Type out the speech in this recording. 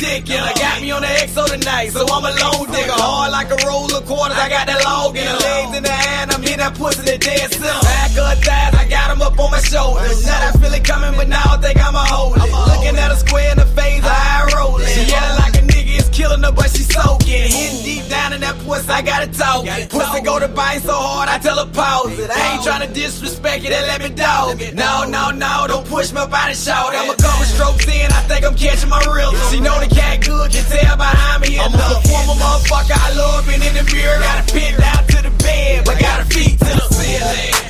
dick in her. Got me on the XO tonight, so I'm a low digger. Hard like a roll of quarters, I got that log in her. Legs in the hand, I'm in that pussy that dead center. Back of her thighs, I got them up on my shoulders. Now I feel it coming, but now I think I'ma hold it. Looking at her square in the face, I roll it. She yelling like a nigga is killing her, but she soaking. Hitting deep down in that pussy, I got it talking. Pussy go to bite so hard, I tell her pause it. I ain't tryna disrespect it, and let me dog it. No, don't push me up out and shout it. I'm a couple strokes in, I think I'm catching my rhythm. She know the cat good, can tell behind me. I'm a former motherfucker, I love it in the mirror. Got a pin down to the bed, but got her feet to the ceiling.